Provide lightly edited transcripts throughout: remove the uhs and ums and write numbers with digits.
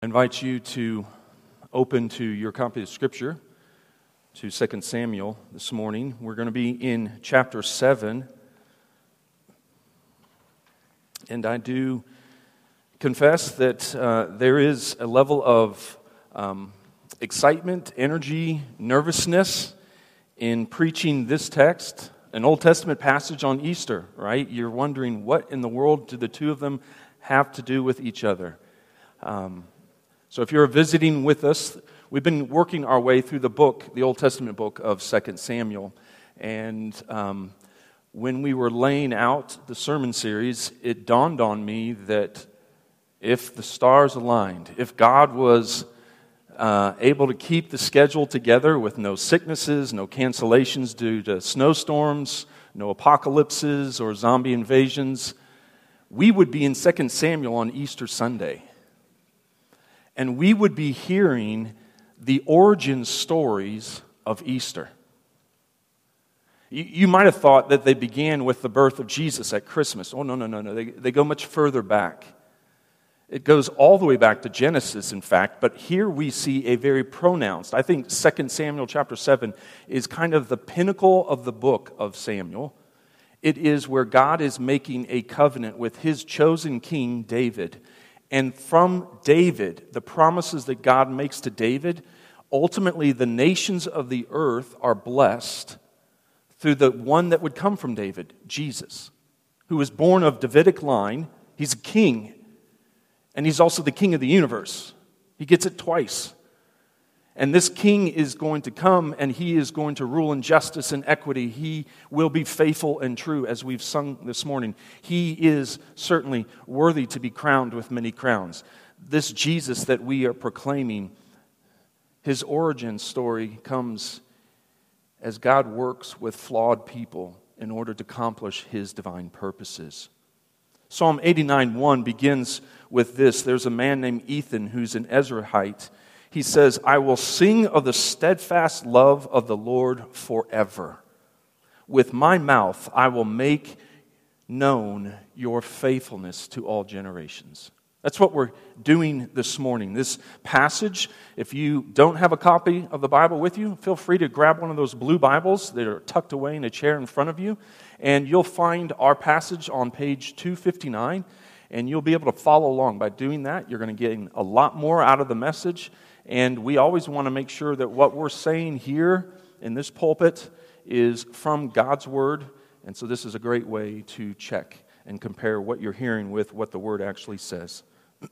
I invite you to open to your copy of Scripture to 2 Samuel this morning. We're going to be in chapter 7. And I do confess that there is a level of excitement, energy, nervousness in preaching this text, an Old Testament passage on Easter, right? You're wondering, what in the world do the two of them have to do with each other? So if you're visiting with us, we've been working our way through the Old Testament book of 2 Samuel. And when we were laying out the sermon series, it dawned on me that if the stars aligned, if God was able to keep the schedule together with no sicknesses, no cancellations due to snowstorms, no apocalypses or zombie invasions, we would be in 2 Samuel on Easter Sunday. And we would be hearing the origin stories of Easter. You might have thought that they began with the birth of Jesus at Christmas. Oh, no. They go much further back. It goes all the way back to Genesis, in fact, but here we see a very pronounced, I think 2 Samuel chapter 7 is kind of the pinnacle of the book of Samuel. It is where God is making a covenant with his chosen king, David. And from David, the promises that God makes to David, ultimately the nations of the earth are blessed through the one that would come from David, Jesus, who was born of Davidic line. He's a king, and he's also the king of the universe. He gets it twice. And this king is going to come, and he is going to rule in justice and equity. He will be faithful and true, as we've sung this morning. He is certainly worthy to be crowned with many crowns. This Jesus that we are proclaiming, his origin story comes as God works with flawed people in order to accomplish his divine purposes. Psalm 89:1 begins with this. There's a man named Ethan who's an Ezrahite. He says, "I will sing of the steadfast love of the Lord forever. With my mouth I will make known your faithfulness to all generations." That's what we're doing this morning. This passage, if you don't have a copy of the Bible with you, feel free to grab one of those blue Bibles that are tucked away in a chair in front of you, and you'll find our passage on page 259, and you'll be able to follow along. By doing that, you're going to get a lot more out of the message. And we always want to make sure that what we're saying here in this pulpit is from God's Word. And so this is a great way to check and compare what you're hearing with what the Word actually says.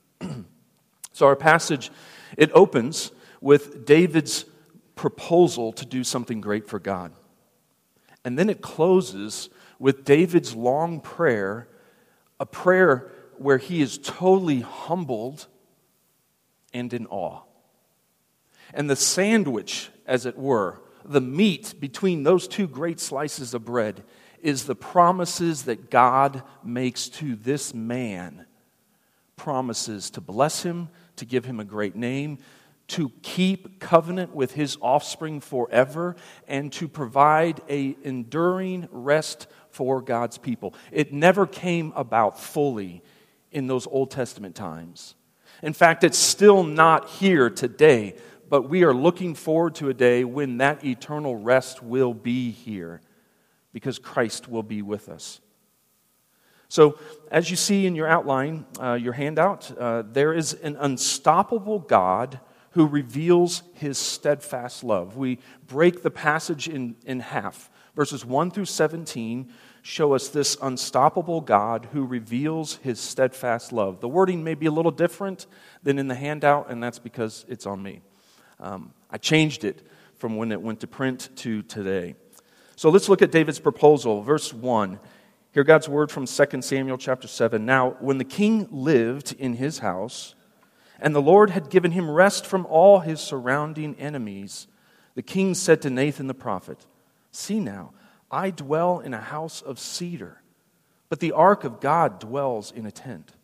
So our passage, it opens with David's proposal to do something great for God. And then it closes with David's long prayer, a prayer where he is totally humbled and in awe. And the sandwich, as it were, the meat between those two great slices of bread is the promises that God makes to this man. Promises to bless him, to give him a great name, to keep covenant with his offspring forever, and to provide an enduring rest for God's people. It never came about fully in those Old Testament times. In fact, it's still not here today. But we are looking forward to a day when that eternal rest will be here because Christ will be with us. So, as you see in your outline, your handout, there is an unstoppable God who reveals his steadfast love. We break the passage in half. Verses 1 through 17 show us this unstoppable God who reveals his steadfast love. The wording may be a little different than in the handout, and that's because it's on me. I changed it from when it went to print to today. So let's look at David's proposal. Verse 1. Hear God's word from 2 Samuel chapter 7. "Now, when the king lived in his house, and the Lord had given him rest from all his surrounding enemies, the king said to Nathan the prophet, 'See now, I dwell in a house of cedar, but the ark of God dwells in a tent.'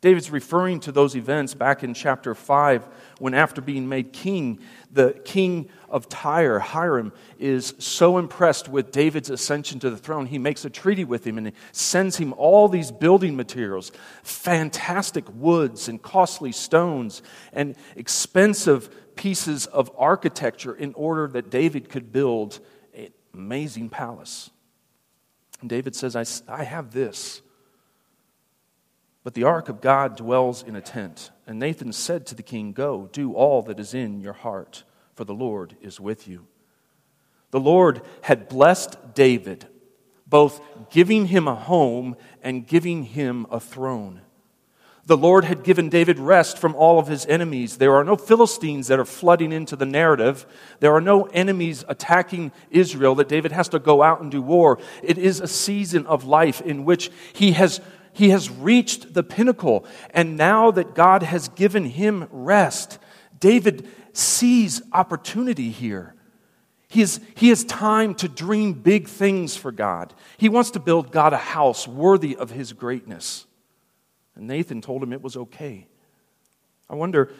David's referring to those events back in chapter 5 when, after being made king, the king of Tyre, Hiram, is so impressed with David's ascension to the throne, he makes a treaty with him and he sends him all these building materials, fantastic woods and costly stones and expensive pieces of architecture in order that David could build an amazing palace. And David says, I have this. But the ark of God dwells in a tent. And Nathan said to the king, "Go, do all that is in your heart, for the Lord is with you." The Lord had blessed David, both giving him a home and giving him a throne. The Lord had given David rest from all of his enemies. There are no Philistines that are flooding into the narrative. There are no enemies attacking Israel that David has to go out and do war. It is a season of life in which he has reached the pinnacle. And now that God has given him rest, David sees opportunity here. He has time to dream big things for God. He wants to build God a house worthy of his greatness. And Nathan told him it was okay. I wonder,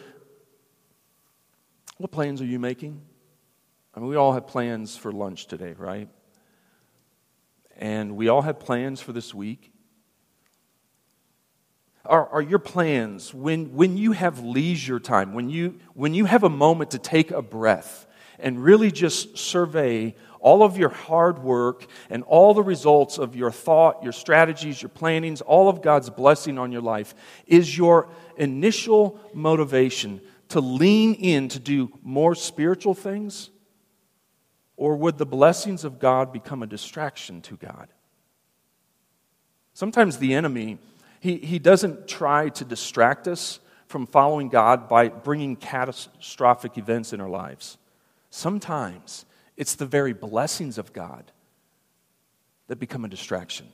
what plans are you making? I mean, we all have plans for lunch today, right? And we all have plans for this week. Are your plans, when you have leisure time, when you have a moment to take a breath and really just survey all of your hard work and all the results of your thought, your strategies, your plannings, all of God's blessing on your life, is your initial motivation to lean in to do more spiritual things? Or would the blessings of God become a distraction to God? Sometimes the enemy, he doesn't try to distract us from following God by bringing catastrophic events in our lives. Sometimes it's the very blessings of God that become a distraction.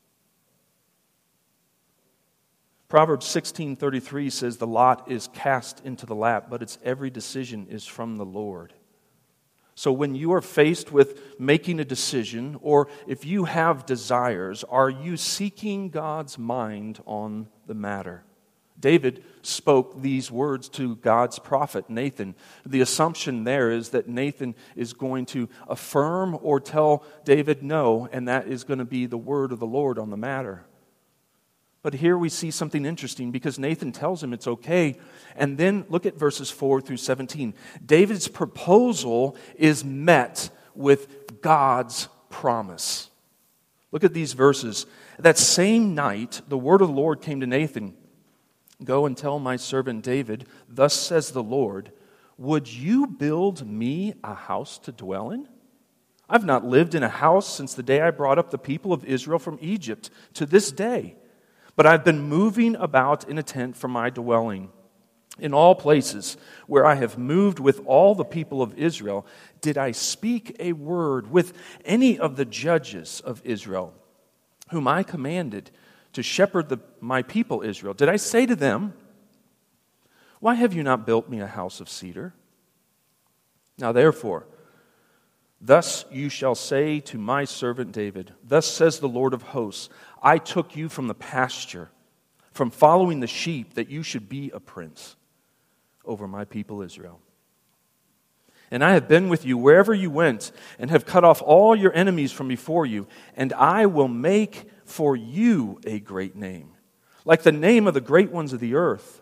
Proverbs 16:33 says, "The lot is cast into the lap, but its every decision is from the Lord." So when you are faced with making a decision, or if you have desires, are you seeking God's mind on the matter? David spoke these words to God's prophet, Nathan. The assumption there is that Nathan is going to affirm or tell David no, and that is going to be the word of the Lord on the matter. But here we see something interesting because Nathan tells him it's okay. And then look at verses 4 through 17. David's proposal is met with God's promise. Look at these verses. That same night, the word of the Lord came to Nathan. "Go and tell my servant David, thus says the Lord, would you build me a house to dwell in? I've not lived in a house since the day I brought up the people of Israel from Egypt to this day. But I've been moving about in a tent for my dwelling. In all places where I have moved with all the people of Israel, did I speak a word with any of the judges of Israel, whom I commanded to shepherd my people Israel? Did I say to them, why have you not built me a house of cedar? Now therefore, thus you shall say to my servant David, thus says the Lord of hosts, I took you from the pasture, from following the sheep, that you should be a prince over my people Israel. And I have been with you wherever you went, and have cut off all your enemies from before you, and I will make for you a great name, like the name of the great ones of the earth.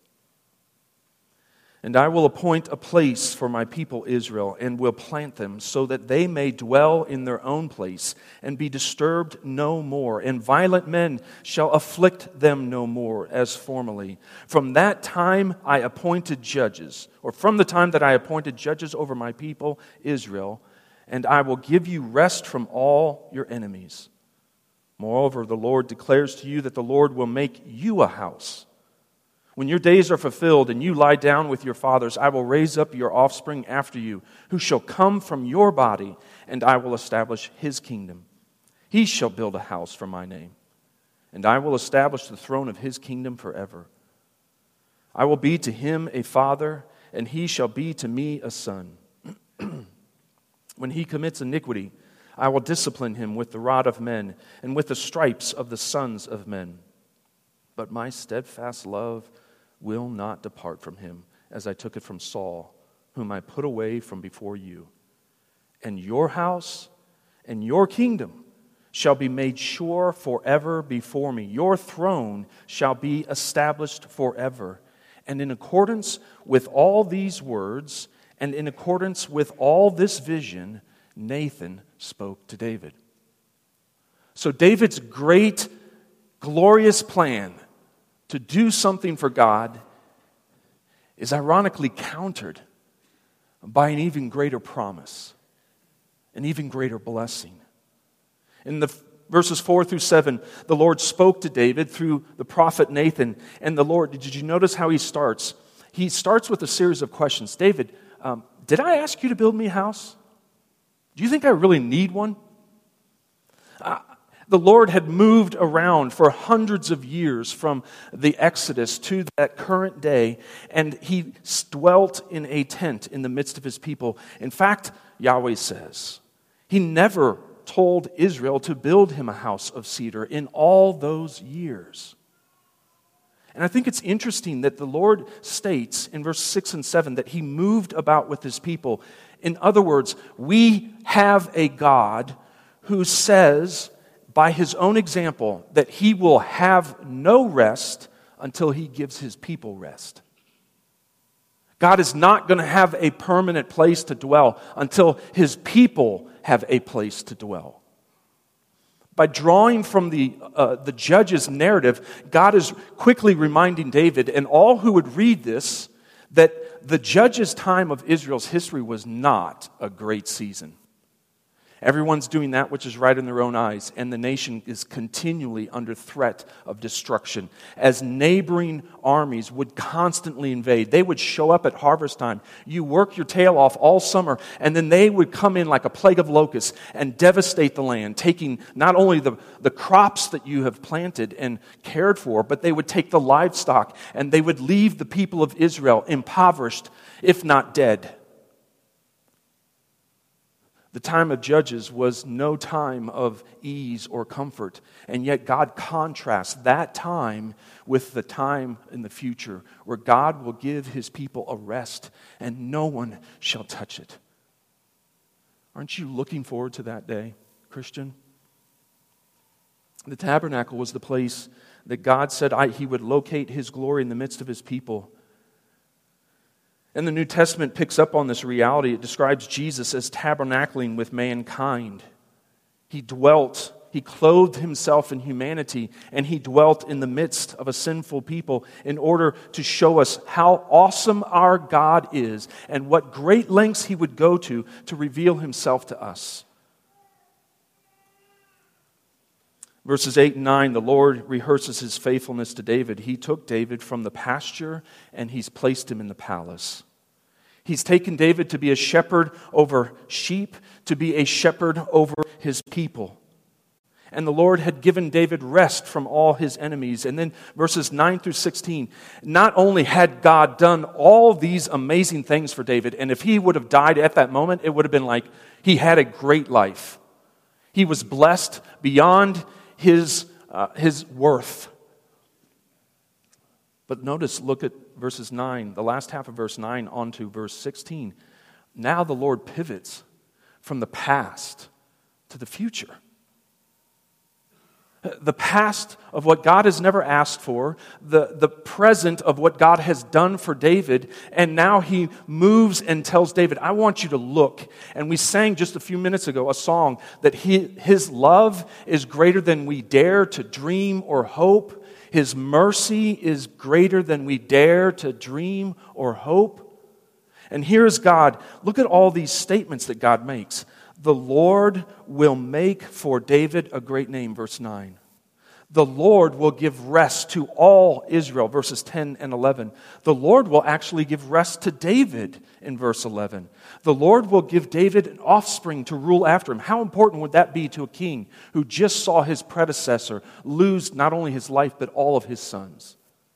And I will appoint a place for my people Israel, and will plant them, so that they may dwell in their own place, and be disturbed no more. And violent men shall afflict them no more, as formerly. From that time I appointed judges, or from the time that I appointed judges over my people Israel, and I will give you rest from all your enemies. Moreover, the Lord declares to you that the Lord will make you a house. When your days are fulfilled and you lie down with your fathers, I will raise up your offspring after you, who shall come from your body, and I will establish his kingdom. He shall build a house for my name, and I will establish the throne of his kingdom forever. I will be to him a father, and he shall be to me a son. When he commits iniquity, I will discipline him with the rod of men, and with the stripes of the sons of men. but my steadfast love will not depart from him, as I took it from Saul, whom I put away from before you. And your house and your kingdom shall be made sure forever before me. Your throne shall be established forever. And in accordance with all these words, and in accordance with all this vision, Nathan spoke to David. So David's great, glorious plan to do something for God is ironically countered by an even greater promise, an even greater blessing. In the verses 4 through 7, the Lord spoke to David through the prophet Nathan. And the Lord, did you notice how he starts? He starts with a series of questions. David, did I ask you to build me a house? Do you think I really need one? The Lord had moved around for hundreds of years from the Exodus to that current day, and he dwelt in a tent in the midst of his people. In fact, Yahweh says, he never told Israel to build him a house of cedar in all those years. And I think it's interesting that the Lord states in verse 6 and 7 that he moved about with his people. In other words, we have a God who says, by his own example, that he will have no rest until he gives his people rest. God is not going to have a permanent place to dwell until his people have a place to dwell. By drawing from the judge's narrative, God is quickly reminding David and all who would read this that the judge's time of Israel's history was not a great season. Everyone's doing that which is right in their own eyes, and the nation is continually under threat of destruction. As neighboring armies would constantly invade, they would show up at harvest time. You work your tail off all summer, and then they would come in like a plague of locusts and devastate the land, taking not only the crops that you have planted and cared for, but they would take the livestock, and they would leave the people of Israel impoverished, if not dead. The time of Judges was no time of ease or comfort, and yet God contrasts that time with the time in the future where God will give his people a rest and no one shall touch it. Aren't you looking forward to that day, Christian? The tabernacle was the place that God said he would locate his glory in the midst of his people. And the New Testament picks up on this reality. It describes Jesus as tabernacling with mankind. He clothed himself in humanity, and he dwelt in the midst of a sinful people in order to show us how awesome our God is and what great lengths he would go to reveal himself to us. Verses 8 and 9, the Lord rehearses his faithfulness to David. He took David from the pasture and he's placed him in the palace. He's taken David to be a shepherd over sheep, to be a shepherd over his people. And the Lord had given David rest from all his enemies. And then verses 9 through 16, not only had God done all these amazing things for David, and if he would have died at that moment, it would have been like he had a great life. He was blessed beyond his worth. But notice, look at verses 9, the last half of verse 9 on to verse 16. Now the Lord pivots from the past to the future. The past of what God has never asked for, the present of what God has done for David, and now he moves and tells David, I want you to look. And we sang just a few minutes ago a song that his love is greater than we dare to dream or hope. His mercy is greater than we dare to dream or hope. And here's God. Look at all these statements that God makes. The Lord will make for David a great name, verse 9. The Lord will give rest to all Israel, verses 10 and 11. The Lord will actually give rest to David in verse 11. The Lord will give David an offspring to rule after him. How important would that be to a king who just saw his predecessor lose not only his life, but all of his sons?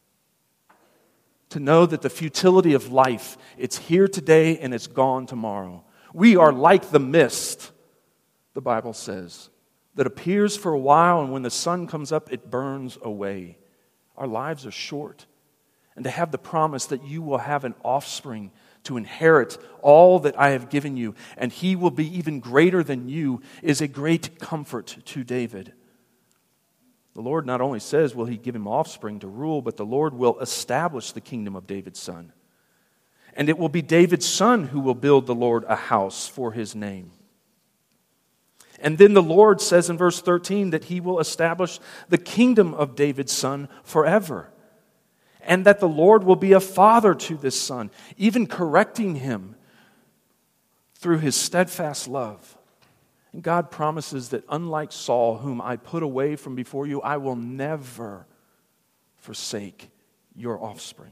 To know that the futility of life, it's here today and it's gone tomorrow. We are like the mist, the Bible says, that appears for a while, and when the sun comes up, it burns away. Our lives are short. And to have the promise that you will have an offspring to inherit all that I have given you, and he will be even greater than you, is a great comfort to David. The Lord not only says will he give him offspring to rule, but the Lord will establish the kingdom of David's son. And it will be David's son who will build the Lord a house for his name. And then the Lord says in verse 13 that he will establish the kingdom of David's son forever. And that the Lord will be a father to this son, even correcting him through his steadfast love. And God promises that unlike Saul, whom I put away from before you, I will never forsake your offspring.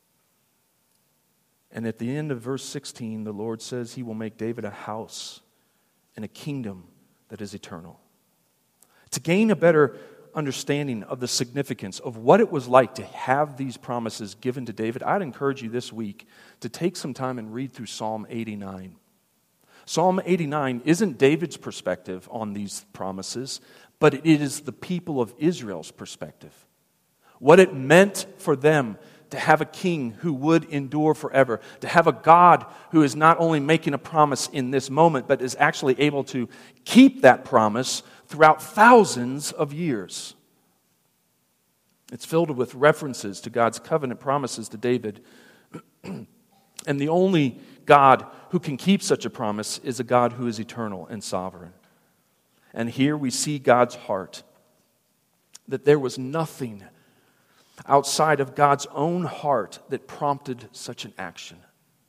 And at the end of verse 16, the Lord says he will make David a house and a kingdom that is eternal. To gain a better understanding of the significance of what it was like to have these promises given to David, I'd encourage you this week to take some time and read through Psalm 89. Psalm 89 isn't David's perspective on these promises, but it is the people of Israel's perspective. What it meant for them to have a king who would endure forever, to have a God who is not only making a promise in this moment, but is actually able to keep that promise throughout thousands of years. It's filled with references to God's covenant promises to David. And the only God who can keep such a promise is a God who is eternal and sovereign. And here we see God's heart, that there was nothing outside of God's own heart that prompted such an action.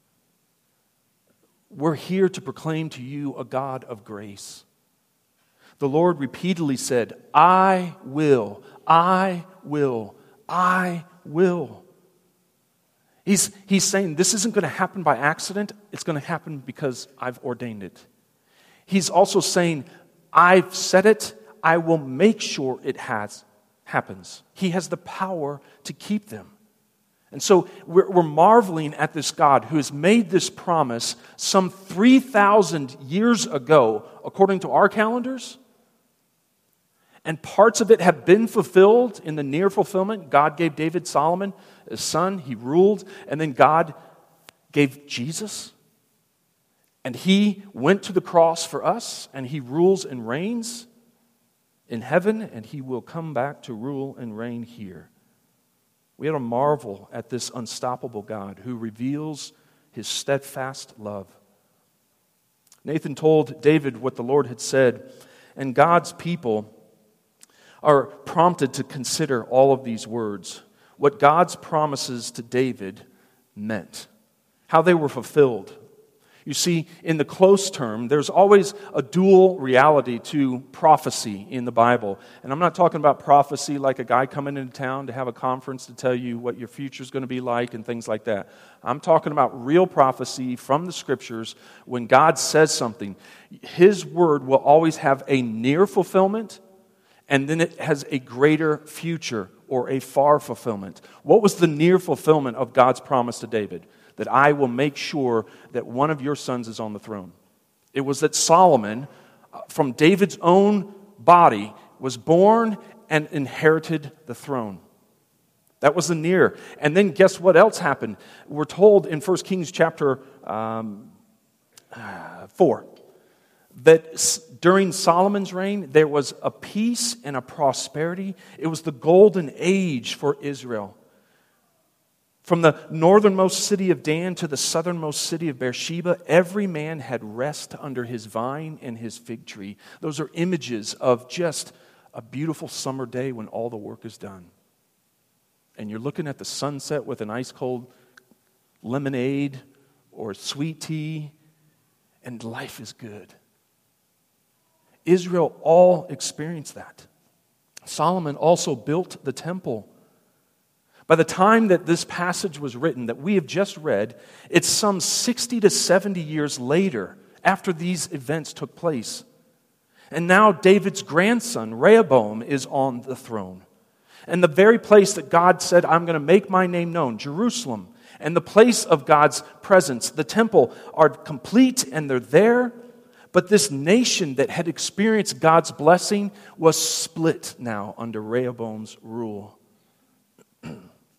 We're here to proclaim to you a God of grace. The Lord repeatedly said, I will, I will, I will. He's saying this isn't going to happen by accident. It's going to happen because I've ordained it. He's also saying, I've said it. I will make sure it happens. He has the power to keep them. And so we're marveling at this God who has made this promise some 3,000 years ago, according to our calendars. And parts of it have been fulfilled in the near fulfillment. God gave David Solomon, his son. He ruled. And then God gave Jesus. And he went to the cross for us. And he rules and reigns in heaven. And he will come back to rule and reign here. We ought to marvel at this unstoppable God who reveals his steadfast love. Nathan told David what the Lord had said. And God's people are prompted to consider all of these words, what God's promises to David meant, how they were fulfilled. You see, in the close term, there's always a dual reality to prophecy in the Bible. And I'm not talking about prophecy like a guy coming into town to have a conference to tell you what your future is going to be like and things like that. I'm talking about real prophecy from the Scriptures. When God says something, His word will always have a near fulfillment, and then it has a greater future or a far fulfillment. What was the near fulfillment of God's promise to David? That I will make sure that one of your sons is on the throne. It was that Solomon, from David's own body, was born and inherited the throne. That was the near. And then guess what else happened? We're told in 1 Kings chapter 4 that during Solomon's reign, there was a peace and a prosperity. It was the golden age for Israel. From the northernmost city of Dan to the southernmost city of Beersheba, every man had rest under his vine and his fig tree. Those are images of just a beautiful summer day when all the work is done. And you're looking at the sunset with an ice cold lemonade or sweet tea, and life is good. Israel all experienced that. Solomon also built the temple. By the time that this passage was written, that we have just read, it's some 60 to 70 years later after these events took place. And now David's grandson, Rehoboam, is on the throne. And the very place that God said, I'm going to make my name known, Jerusalem, and the place of God's presence, the temple, are complete and they're there. But this nation that had experienced God's blessing was split now under Rehoboam's rule.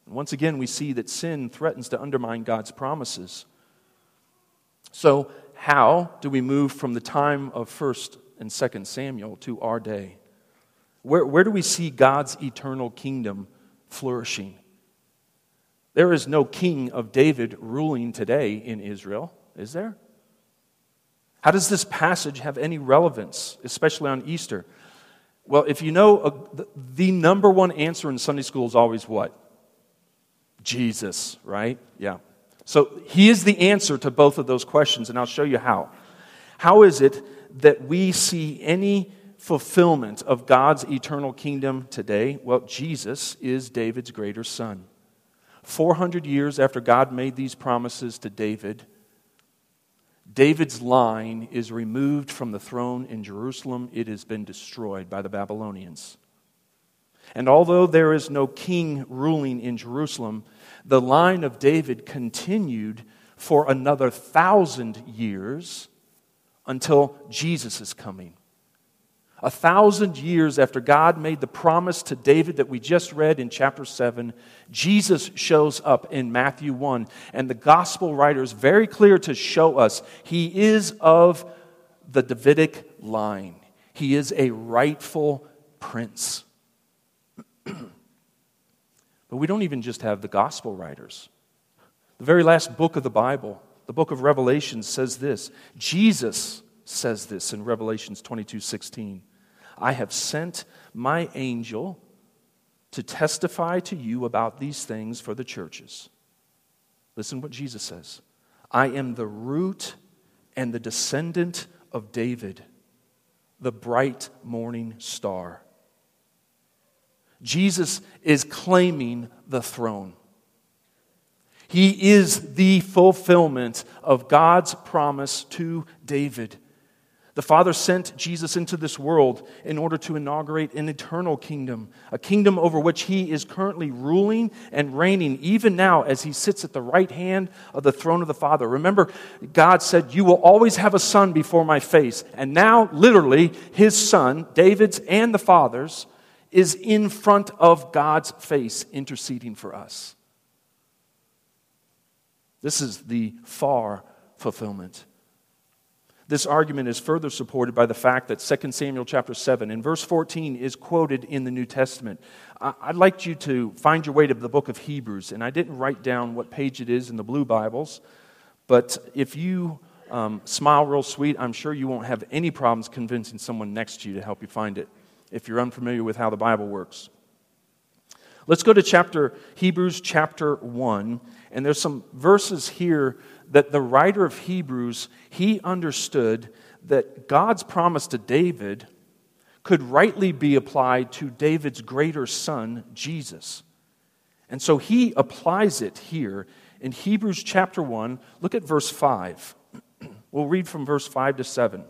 And once again, we see that sin threatens to undermine God's promises. So, how do we move from the time of 1st and 2nd Samuel to our day? Where do we see God's eternal kingdom flourishing? There is no king of David ruling today in Israel, is there? How does this passage have any relevance, especially on Easter? Well, if you know, the number one answer in Sunday school is always what? Jesus, right? Yeah. So he is the answer to both of those questions, and I'll show you how. How is it that we see any fulfillment of God's eternal kingdom today? Well, Jesus is David's greater son. 400 years after God made these promises to David, David's line is removed from the throne in Jerusalem. It has been destroyed by the Babylonians. And although there is no king ruling in Jerusalem, the line of David continued for another 1,000 years until Jesus is coming. 1,000 years after God made the promise to David that we just read in chapter 7, Jesus shows up in Matthew 1. And the gospel writer is very clear to show us he is of the Davidic line. He is a rightful prince. But we don't even just have the gospel writers. The very last book of the Bible, the book of Revelation, says this. Jesus says this in Revelations 22:16. I have sent my angel to testify to you about these things for the churches. Listen what Jesus says. I am the root and the descendant of David, the bright morning star. Jesus is claiming the throne. He is the fulfillment of God's promise to David. The Father sent Jesus into this world in order to inaugurate an eternal kingdom, a kingdom over which He is currently ruling and reigning, even now as He sits at the right hand of the throne of the Father. Remember, God said, you will always have a son before my face. And now, literally, His Son, David's and the Father's, is in front of God's face, interceding for us. This is the far fulfillment. This argument is further supported by the fact that 2 Samuel chapter 7 and verse 14 is quoted in the New Testament. I'd like you to find your way to the book of Hebrews, and I didn't write down what page it is in the blue Bibles, but if you smile real sweet, I'm sure you won't have any problems convincing someone next to you to help you find it, if you're unfamiliar with how the Bible works. Let's go to Hebrews chapter 1, and there's some verses here that the writer of Hebrews, he understood that God's promise to David could rightly be applied to David's greater son, Jesus. And so he applies it here in Hebrews chapter 1. Look at verse 5. We'll read from verse 5 to 7.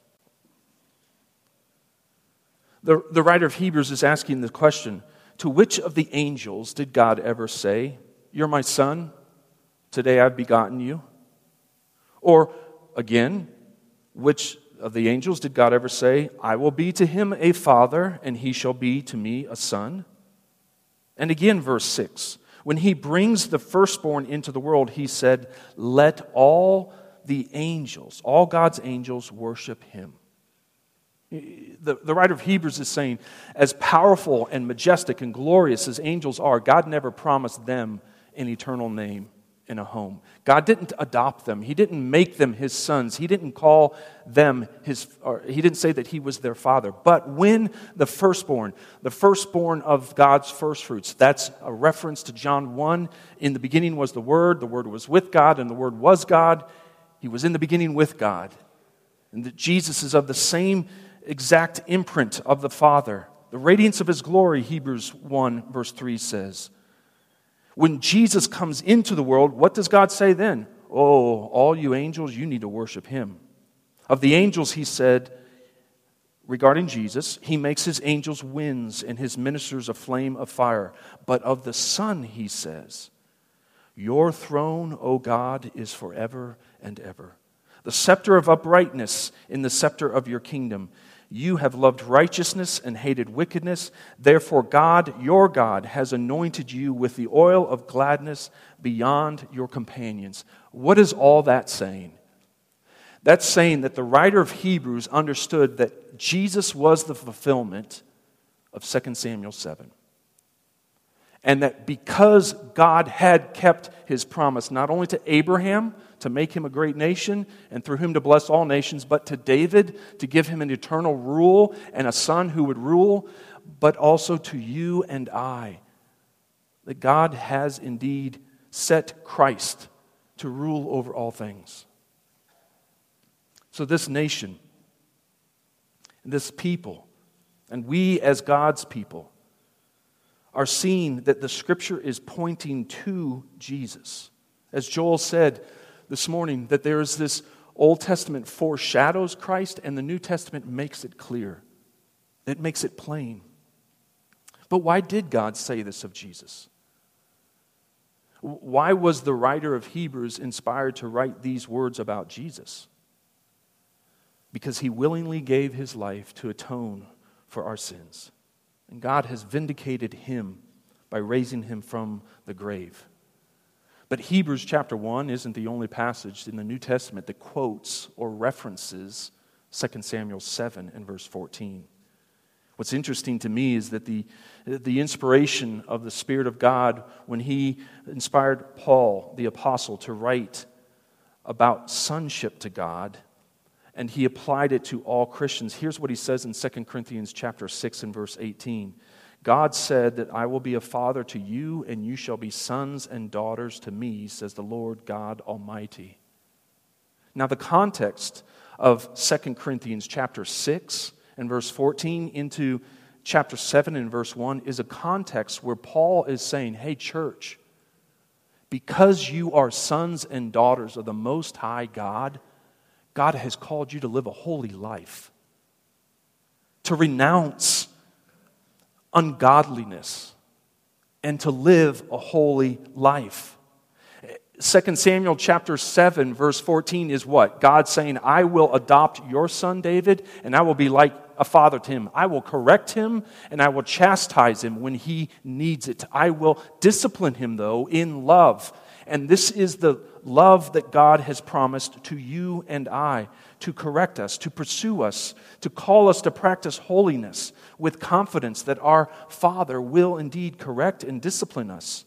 The writer of Hebrews is asking the question, to which of the angels did God ever say, you're my son, today I've begotten you? Or again, which of the angels did God ever say, I will be to him a father, and he shall be to me a son? And again, verse 6, when he brings the firstborn into the world, he said, let all the angels, all God's angels, worship him. The writer of Hebrews is saying, as powerful and majestic and glorious as angels are, God never promised them an eternal name in a home. God didn't adopt them. He didn't make them his sons. He didn't call them he didn't say that he was their father. But when the firstborn of God's firstfruits, that's a reference to John 1. In the beginning was the Word was with God, and the Word was God. He was in the beginning with God. And that Jesus is of the same exact imprint of the Father. The radiance of his glory, Hebrews 1 verse 3 says. When Jesus comes into the world, what does God say then? Oh, all you angels, you need to worship him. Of the angels, he said, regarding Jesus, he makes his angels winds and his ministers a flame of fire. But of the Son, he says, your throne, O God, is forever and ever. The scepter of uprightness in the scepter of your kingdom. You have loved righteousness and hated wickedness. Therefore God, your God, has anointed you with the oil of gladness beyond your companions. What is all that saying? That's saying that the writer of Hebrews understood that Jesus was the fulfillment of 2 Samuel 7. And that because God had kept his promise not only to Abraham to make him a great nation and through him to bless all nations, but to David to give him an eternal rule and a son who would rule, but also to you and I, that God has indeed set Christ to rule over all things. So this nation, this people, and we as God's people are seeing that the Scripture is pointing to Jesus. As Joel said this morning, that there is this Old Testament foreshadows Christ and the New Testament makes it clear. It makes it plain. But why did God say this of Jesus? Why was the writer of Hebrews inspired to write these words about Jesus? Because he willingly gave his life to atone for our sins. And God has vindicated him by raising him from the grave. But Hebrews chapter 1 isn't the only passage in the New Testament that quotes or references 2 Samuel 7 and verse 14. What's interesting to me is that the inspiration of the Spirit of God when he inspired Paul, the apostle, to write about sonship to God, and he applied it to all Christians. Here's what he says in 2 Corinthians chapter 6 and verse 18. God said that I will be a father to you, and you shall be sons and daughters to me, says the Lord God Almighty. Now the context of 2 Corinthians chapter 6 and verse 14 into chapter 7 and verse 1 is a context where Paul is saying, hey church, because you are sons and daughters of the Most High God, God has called you to live a holy life, to renounce ungodliness, and to live a holy life. 2 Samuel chapter 7 verse 14 is what? God saying, I will adopt your son David, and I will be like a father to him. I will correct him, and I will chastise him when he needs it. I will discipline him, though, in love. And this is the love that God has promised to you and I, to correct us, to pursue us, to call us to practice holiness with confidence that our Father will indeed correct and discipline us.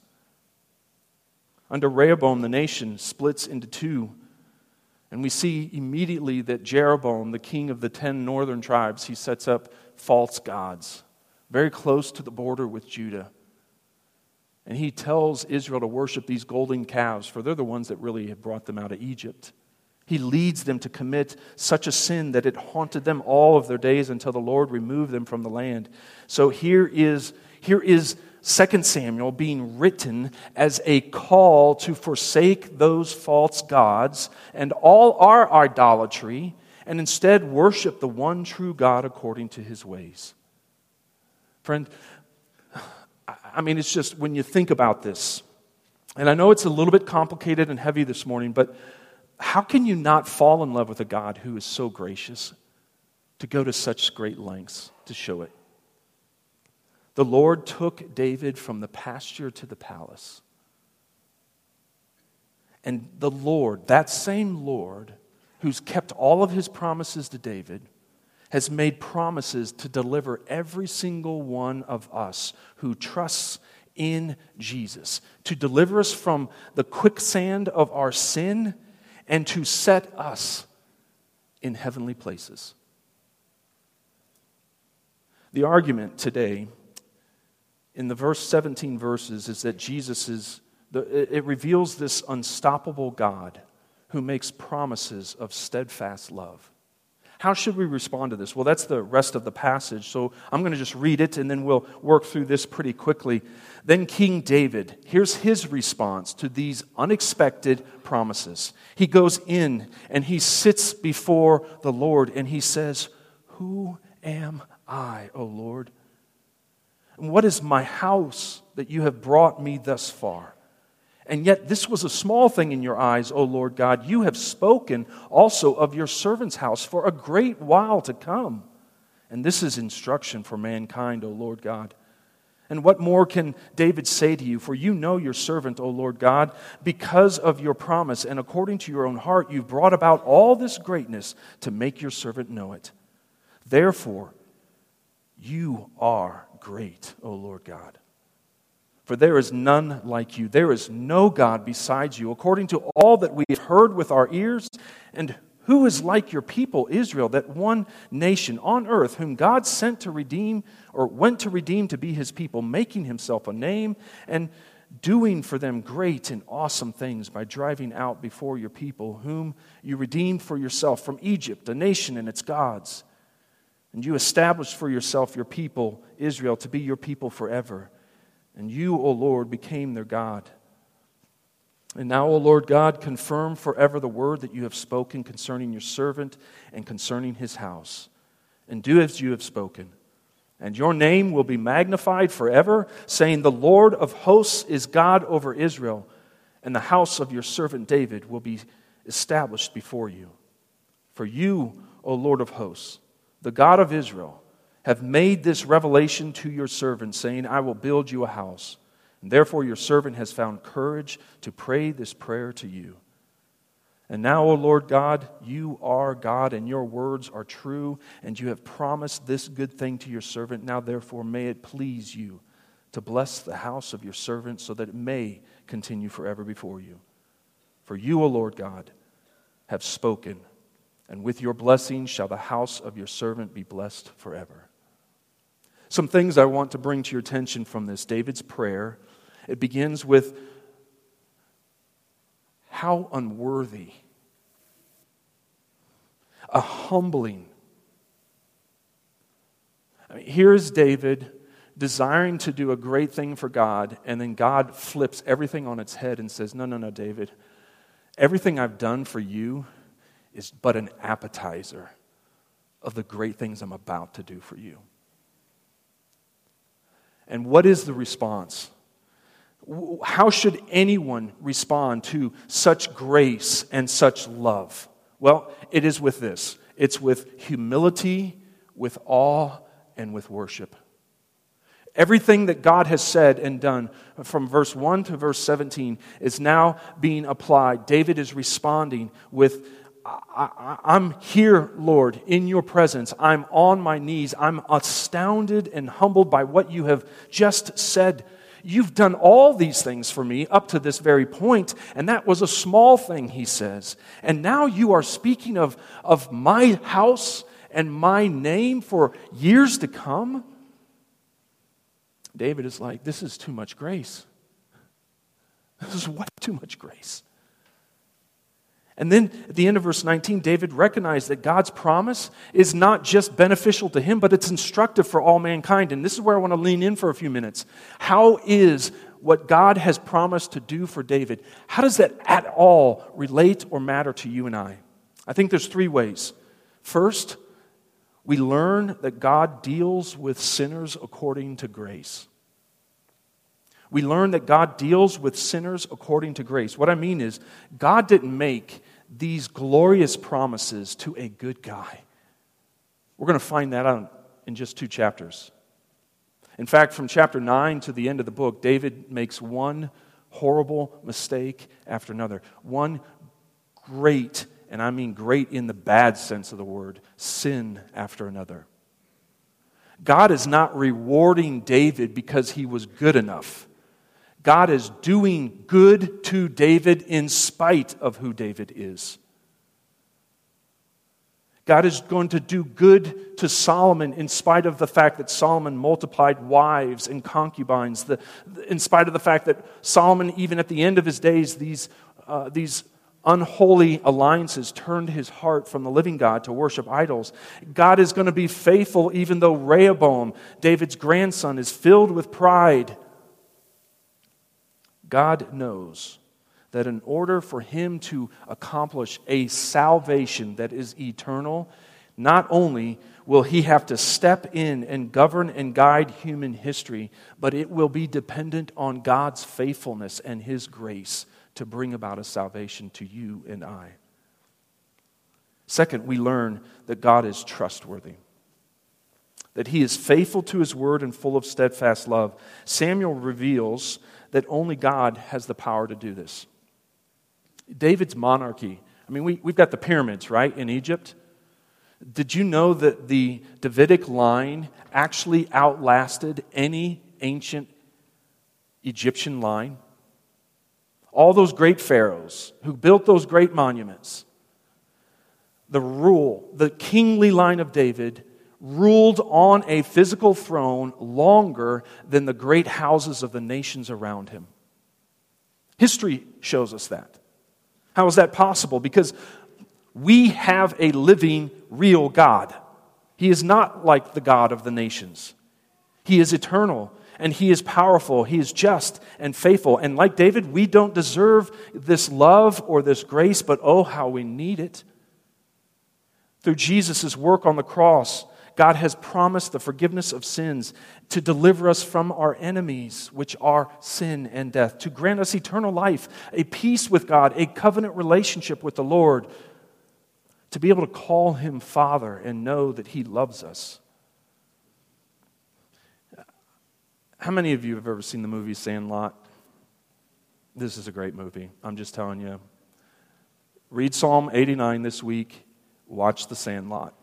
Under Rehoboam, the nation splits into two, and we see immediately that Jeroboam, the king of the 10 northern tribes, he sets up false gods very close to the border with Judah. And he tells Israel to worship these golden calves, for they're the ones that really have brought them out of Egypt. He leads them to commit such a sin that it haunted them all of their days until the Lord removed them from the land. So here is 2 Samuel being written as a call to forsake those false gods and all our idolatry, and instead worship the one true God according to his ways. Friend, I mean, it's just when you think about this, and I know it's a little bit complicated and heavy this morning, but how can you not fall in love with a God who is so gracious to go to such great lengths to show it? The Lord took David from the pasture to the palace. And the Lord, that same Lord who's kept all of his promises to David, has made promises to deliver every single one of us who trusts in Jesus, to deliver us from the quicksand of our sin and to set us in heavenly places. The argument today in the verse 17 verses is that it reveals this unstoppable God who makes promises of steadfast love. How should we respond to this? Well, that's the rest of the passage, so I'm going to just read it and then we'll work through this pretty quickly. Then King David, here's his response to these unexpected promises. He goes in and he sits before the Lord and he says, "Who am I, O Lord? And what is my house that you have brought me thus far? And yet this was a small thing in your eyes, O Lord God. You have spoken also of your servant's house for a great while to come. And this is instruction for mankind, O Lord God. And what more can David say to you? For you know your servant, O Lord God, because of your promise, and according to your own heart, you've brought about all this greatness to make your servant know it. Therefore, you are great, O Lord God. For there is none like you. There is no God besides you, according to all that we have heard with our ears. And who is like your people, Israel, that one nation on earth whom God sent to redeem, or went to redeem to be his people, making himself a name and doing for them great and awesome things by driving out before your people, whom you redeemed for yourself from Egypt, a nation and its gods. And you established for yourself your people, Israel, to be your people forever. And you, O Lord, became their God. And now, O Lord God, confirm forever the word that you have spoken concerning your servant and concerning his house. And do as you have spoken. And your name will be magnified forever, saying, the Lord of hosts is God over Israel, and the house of your servant David will be established before you. For you, O Lord of hosts, the God of Israel, have made this revelation to your servant, saying, I will build you a house. And therefore your servant has found courage to pray this prayer to you. And now, O Lord God, you are God, and your words are true, and you have promised this good thing to your servant. Now, therefore, may it please you to bless the house of your servant, so that it may continue forever before you. For you, O Lord God, have spoken, and with your blessing shall the house of your servant be blessed forever. Some things I want to bring to your attention from this, David's prayer. It begins with how unworthy, a humbling. Here's David desiring to do a great thing for God, and then God flips everything on its head and says, no, David, everything I've done for you is but an appetizer of the great things I'm about to do for you. And what is the response? How should anyone respond to such grace and such love? Well, it is with this. It's with humility, with awe, and with worship. Everything that God has said and done from verse 1 to verse 17 is now being applied. David is responding with, I'm here, Lord, in your presence. I'm on my knees. I'm astounded and humbled by what you have just said. You've done all these things for me up to this very point, and that was a small thing, he says. And now you are speaking of my house and my name for years to come? David is like, this is too much grace. This is way too much grace. And then at the end of verse 19, David recognized that God's promise is not just beneficial to him, but it's instructive for all mankind. And this is where I want to lean in for a few minutes. How is what God has promised to do for David, how does that at all relate or matter to you and I? I think there's three ways. First, we learn that God deals with sinners according to grace. We learn that God deals with sinners according to grace. What I mean is, God didn't make these glorious promises to a good guy. We're going to find that out in just 2 chapters. In fact, from chapter 9 to the end of the book, David makes one horrible mistake after another. One great, and I mean great in the bad sense of the word, sin after another. God is not rewarding David because he was good enough. God is doing good to David in spite of who David is. God is going to do good to Solomon in spite of the fact that Solomon multiplied wives and concubines, in spite of the fact that Solomon, even at the end of his days, these unholy alliances turned his heart from the living God to worship idols. God is going to be faithful even though Rehoboam, David's grandson, is filled with pride. God knows that in order for him to accomplish a salvation that is eternal, not only will he have to step in and govern and guide human history, but it will be dependent on God's faithfulness and his grace to bring about a salvation to you and I. Second, we learn that God is trustworthy. that he is faithful to his word and full of steadfast love. Samuel reveals that only God has the power to do this. David's monarchy. I mean, we've got the pyramids, right, in Egypt. Did you know that the Davidic line actually outlasted any ancient Egyptian line? All those great pharaohs who built those great monuments, the kingly line of David ruled on a physical throne longer than the great houses of the nations around him. History shows us that. How is that possible? Because we have a living, real God. He is not like the God of the nations. He is eternal, and He is powerful. He is just and faithful. And like David, we don't deserve this love or this grace, but oh, how we need it. Through Jesus' work on the cross, God has promised the forgiveness of sins, to deliver us from our enemies, which are sin and death, to grant us eternal life, a peace with God, a covenant relationship with the Lord, to be able to call Him Father and know that He loves us. How many of you have ever seen the movie Sandlot? This is a great movie. I'm just telling you. Read Psalm 89 this week. Watch The Sandlot.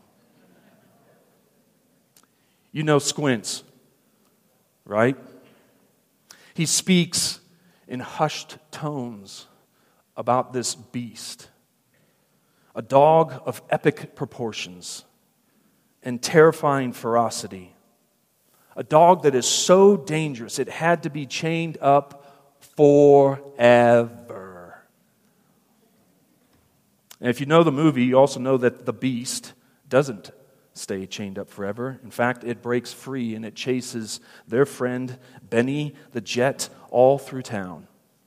You know Squints, right? He speaks in hushed tones about this beast, a dog of epic proportions and terrifying ferocity, a dog that is so dangerous it had to be chained up forever. And if you know the movie, you also know that the beast doesn't stay chained up forever. In fact, it breaks free and it chases their friend Benny the Jet all through town.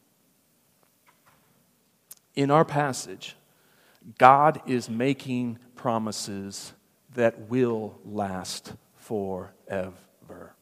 In our passage, God is making promises that will last forever.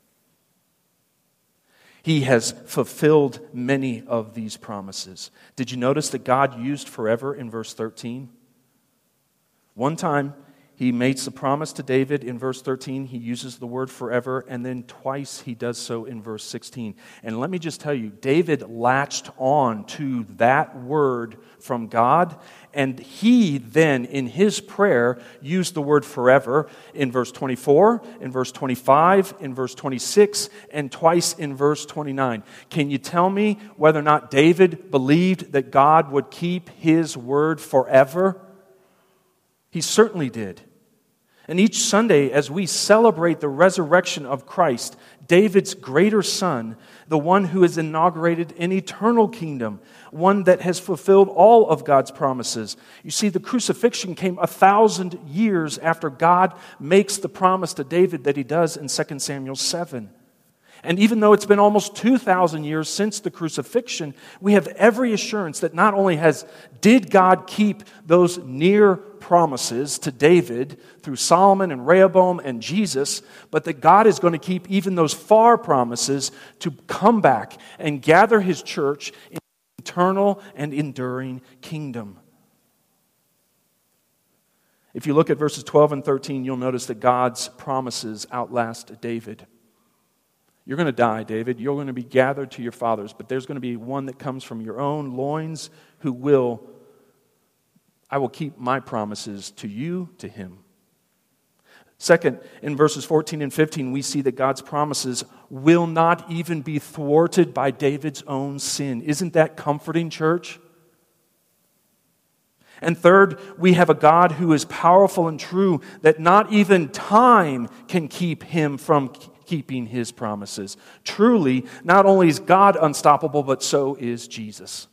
He has fulfilled many of these promises. Did you notice that God used forever in verse 13? One time, He makes a promise to David in verse 13. He uses the word forever, and then twice he does so in verse 16. And let me just tell you, David latched on to that word from God, and he then, in his prayer, used the word forever in verse 24, in verse 25, in verse 26, and twice in verse 29. Can you tell me whether or not David believed that God would keep His word forever? He certainly did. And each Sunday, as we celebrate the resurrection of Christ, David's greater son, the one who has inaugurated an eternal kingdom, one that has fulfilled all of God's promises. You see, the crucifixion came 1,000 years after God makes the promise to David that He does in 2 Samuel 7. And even though it's been almost 2,000 years since the crucifixion, we have every assurance that not only did God keep those near promises to David through Solomon and Rehoboam and Jesus, but that God is going to keep even those far promises to come back and gather His church in an eternal and enduring kingdom. If you look at verses 12 and 13, you'll notice that God's promises outlast David. You're going to die, David. You're going to be gathered to your fathers, but there's going to be one that comes from your own loins I will keep my promises to you, to him. Second, in verses 14 and 15, we see that God's promises will not even be thwarted by David's own sin. Isn't that comforting, church? And third, we have a God who is powerful and true, that not even time can keep Him from keeping His promises. Truly, not only is God unstoppable, but so is Jesus.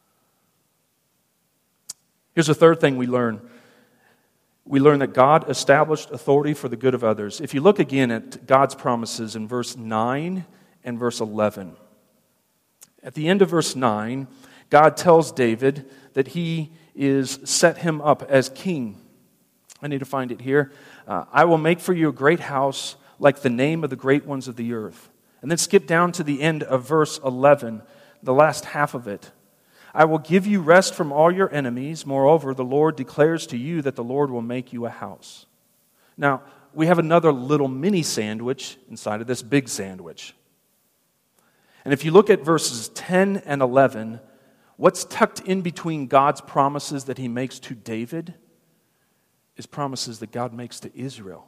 Here's a third thing we learn. We learn that God established authority for the good of others. If you look again at God's promises in verse 9 and verse 11. At the end of verse 9, God tells David that He is set him up as king. I need to find it here. I will make for you a great house like the name of the great ones of the earth. And then skip down to the end of verse 11, the last half of it. I will give you rest from all your enemies. Moreover, the Lord declares to you that the Lord will make you a house. Now, we have another little mini sandwich inside of this big sandwich. And if you look at verses 10 and 11, what's tucked in between God's promises that he makes to David is promises that God makes to Israel.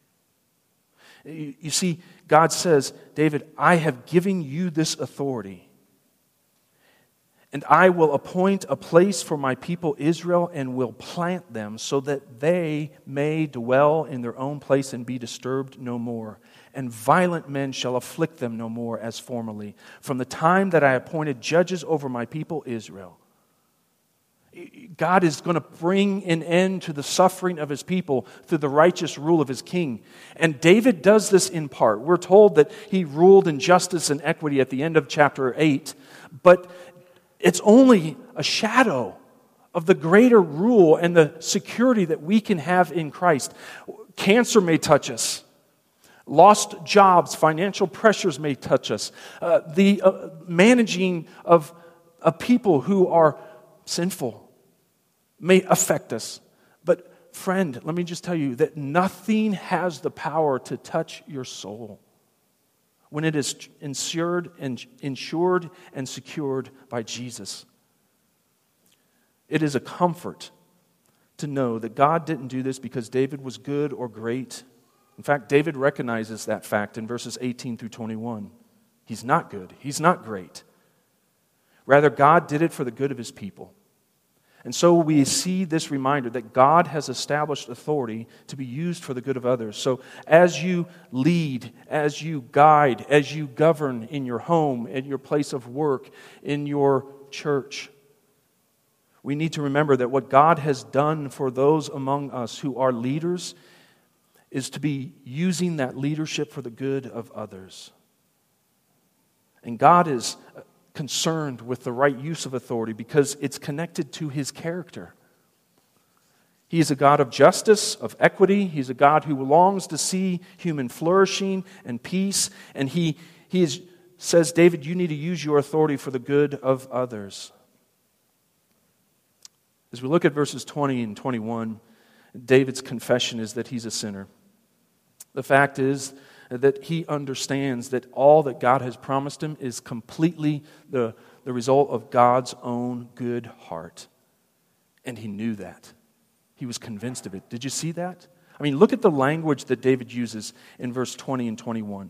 You see, God says, David, I have given you this authority, and I will appoint a place for my people Israel and will plant them so that they may dwell in their own place and be disturbed no more. And violent men shall afflict them no more as formerly, from the time that I appointed judges over my people Israel. God is going to bring an end to the suffering of his people through the righteous rule of his king. And David does this in part. We're told that he ruled in justice and equity at the end of chapter 8, but it's only a shadow of the greater rule and the security that we can have in Christ. Cancer may touch us. Lost jobs, financial pressures may touch us. The managing of people who are sinful may affect us. But friend, let me just tell you that nothing has the power to touch your soul when it is insured and secured by Jesus. It is a comfort to know that God didn't do this because David was good or great. In fact, David recognizes that fact in verses 18 through 21. He's not good. He's not great. Rather, God did it for the good of his people. And so we see this reminder that God has established authority to be used for the good of others. So as you lead, as you guide, as you govern in your home, in your place of work, in your church, we need to remember that what God has done for those among us who are leaders is to be using that leadership for the good of others. And God is concerned with the right use of authority because it's connected to his character. He is a God of justice, of equity. He's a God who longs to see human flourishing and peace. And he says, David, you need to use your authority for the good of others. As we look at verses 20 and 21, David's confession is that he's a sinner. The fact is that he understands that all that God has promised him is completely the result of God's own good heart. And he knew that. He was convinced of it. Did you see that? I mean, look at the language that David uses in verse 20 and 21.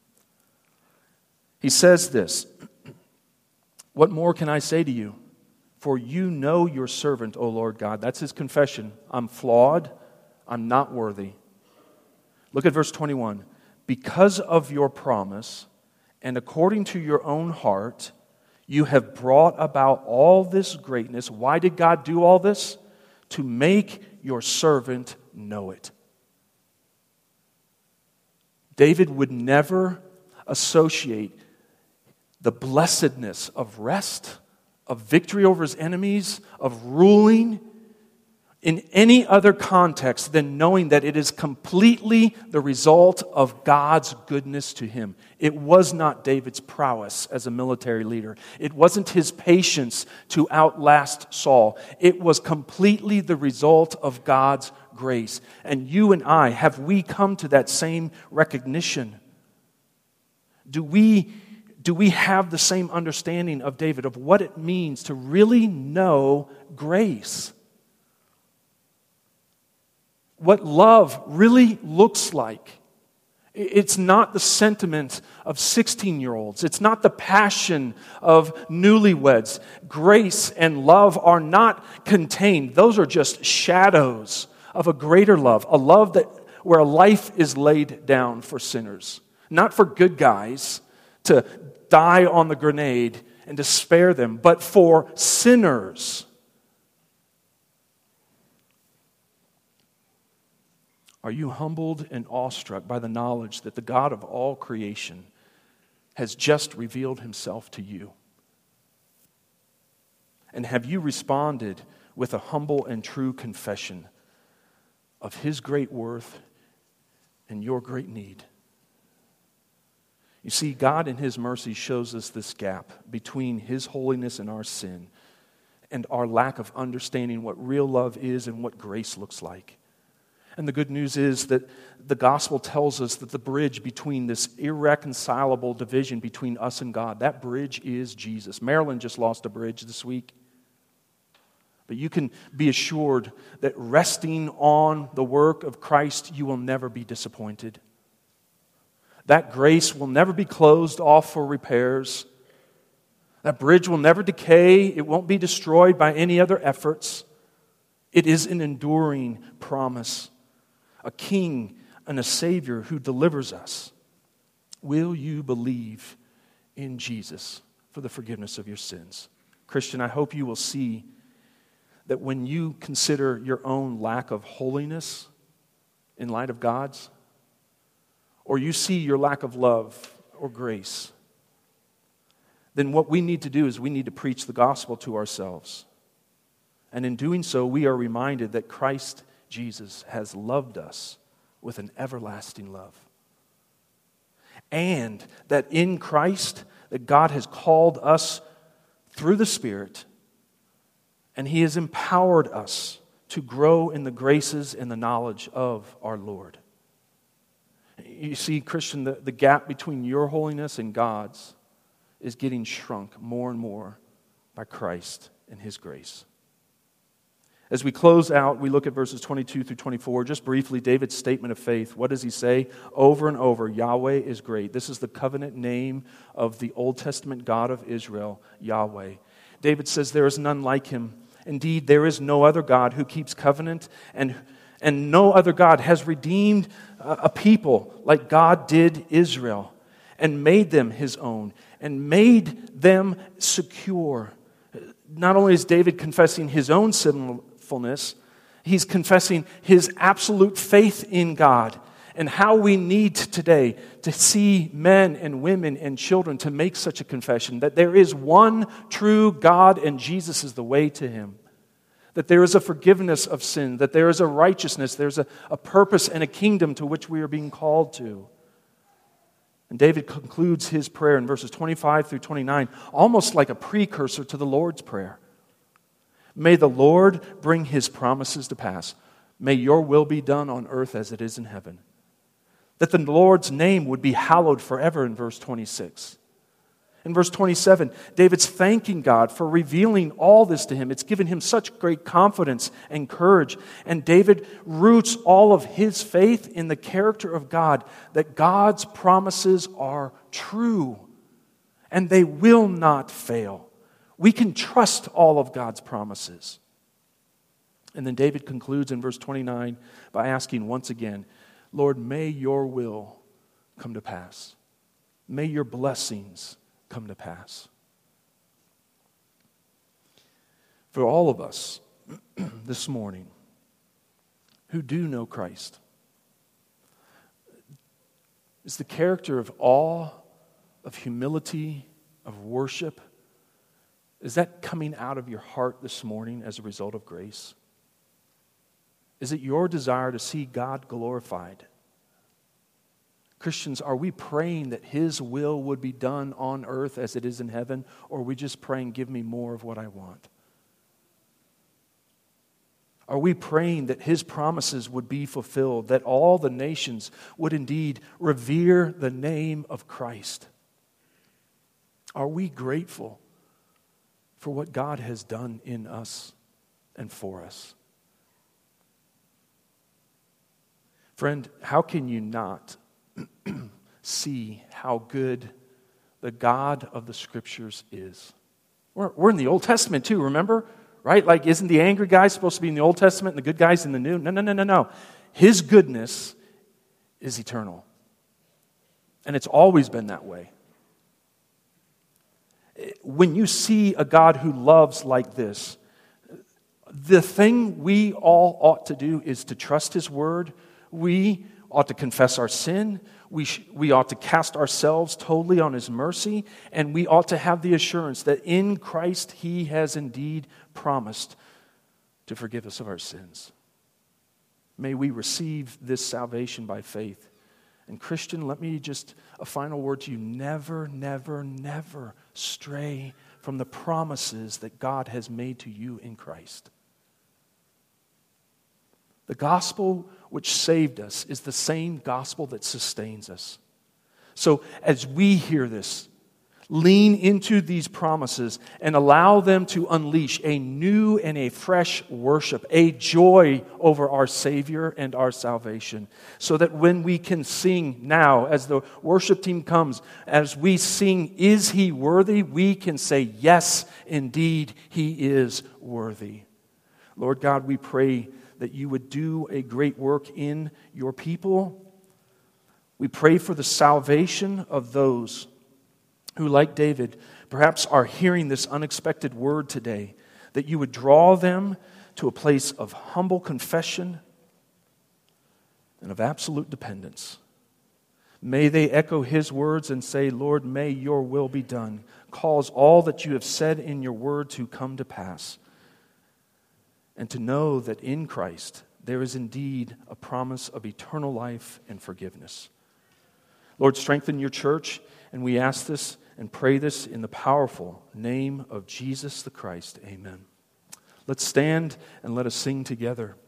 He says this, "What more can I say to you? For you know your servant, O Lord God." That's his confession. I'm flawed. I'm not worthy. Look at verse 21. "Because of your promise, and according to your own heart, you have brought about all this greatness." Why did God do all this? "To make your servant know it." David would never associate the blessedness of rest, of victory over his enemies, of ruling in any other context than knowing that it is completely the result of God's goodness to him. It was not David's prowess as a military leader. It wasn't his patience to outlast Saul. It was completely the result of God's grace. And you and I, have we come to that same recognition? Do we have the same understanding of David, of what it means to really know grace? What love really looks like. It's not the sentiment of 16-year-olds. It's not the passion of newlyweds. Grace and love are not contained. Those are just shadows of a greater love, a love where a life is laid down for sinners. Not for good guys to die on the grenade and to spare them, but for sinners. Are you humbled and awestruck by the knowledge that the God of all creation has just revealed himself to you? And have you responded with a humble and true confession of his great worth and your great need? You see, God in his mercy shows us this gap between his holiness and our sin and our lack of understanding what real love is and what grace looks like. And the good news is that the gospel tells us that the bridge between this irreconcilable division between us and God, that bridge is Jesus. Maryland just lost a bridge this week. But you can be assured that resting on the work of Christ, you will never be disappointed. That grace will never be closed off for repairs. That bridge will never decay. It won't be destroyed by any other efforts. It is an enduring promise. A king and a Savior who delivers us. Will you believe in Jesus for the forgiveness of your sins? Christian, I hope you will see that when you consider your own lack of holiness in light of God's, or you see your lack of love or grace, then what we need to do is we need to preach the gospel to ourselves. And in doing so, we are reminded that Christ Jesus has loved us with an everlasting love. And that in Christ, that God has called us through the Spirit, and He has empowered us to grow in the graces and the knowledge of our Lord. You see, Christian, the gap between your holiness and God's is getting shrunk more and more by Christ and His grace. As we close out, we look at verses 22 through 24. Just briefly, David's statement of faith. What does he say? Over and over, Yahweh is great. This is the covenant name of the Old Testament God of Israel, Yahweh. David says there is none like Him. Indeed, there is no other God who keeps covenant, and no other God has redeemed a people like God did Israel, and made them His own, and made them secure. Not only is David confessing his own sinfulness, he's confessing his absolute faith in God, and how we need today to see men and women and children to make such a confession, that there is one true God and Jesus is the way to Him. That there is a forgiveness of sin, that there is a righteousness, there's a purpose and a kingdom to which we are being called to. And David concludes his prayer in verses 25 through 29, almost like a precursor to the Lord's Prayer. May the Lord bring His promises to pass. May your will be done on earth as it is in heaven. That the Lord's name would be hallowed forever in verse 26. In verse 27, David's thanking God for revealing all this to him. It's given him such great confidence and courage. And David roots all of his faith in the character of God, that God's promises are true and they will not fail. We can trust all of God's promises. And then David concludes in verse 29 by asking once again, Lord, may your will come to pass. May your blessings come to pass. For all of us this morning who do know Christ, is the character of awe, of humility, of worship, is that coming out of your heart this morning as a result of grace? Is it your desire to see God glorified? Christians, are we praying that His will would be done on earth as it is in heaven, or are we just praying, give me more of what I want? Are we praying that His promises would be fulfilled, that all the nations would indeed revere the name of Christ? Are we grateful for what God has done in us and for us? Friend, how can you not see how good the God of the Scriptures is? We're in the Old Testament too, remember? Right? Like, isn't the angry guy supposed to be in the Old Testament and the good guys in the New? No. His goodness is eternal. And it's always been that way. When you see a God who loves like this, the thing we all ought to do is to trust His Word. We ought to confess our sin. We ought to cast ourselves totally on His mercy. And we ought to have the assurance that in Christ He has indeed promised to forgive us of our sins. May we receive this salvation by faith. And Christian, let me just, a final word to you. Never, never, never stray from the promises that God has made to you in Christ. The gospel which saved us is the same gospel that sustains us. So as we hear this, lean into these promises and allow them to unleash a new and a fresh worship, a joy over our Savior and our salvation, so that when we can sing now, as the worship team comes, as we sing, "Is He worthy?" we can say, "Yes, indeed, He is worthy." Lord God, we pray that you would do a great work in your people. We pray for the salvation of those who, like David, perhaps are hearing this unexpected word today, that you would draw them to a place of humble confession and of absolute dependence. May they echo his words and say, "Lord, may your will be done. Cause all that you have said in your word to come to pass." And to know that in Christ there is indeed a promise of eternal life and forgiveness. Lord, strengthen your church, and we ask this and pray this in the powerful name of Jesus the Christ. Amen. Let's stand and let us sing together.